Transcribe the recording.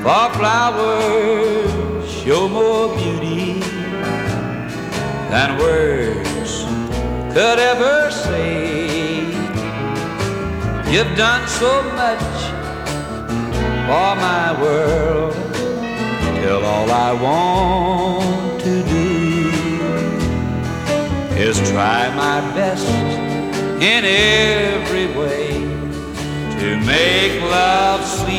for flowers show more beauty than words could ever say. You've done so much for my world, till all I want to do is try my best in every way to make love sweet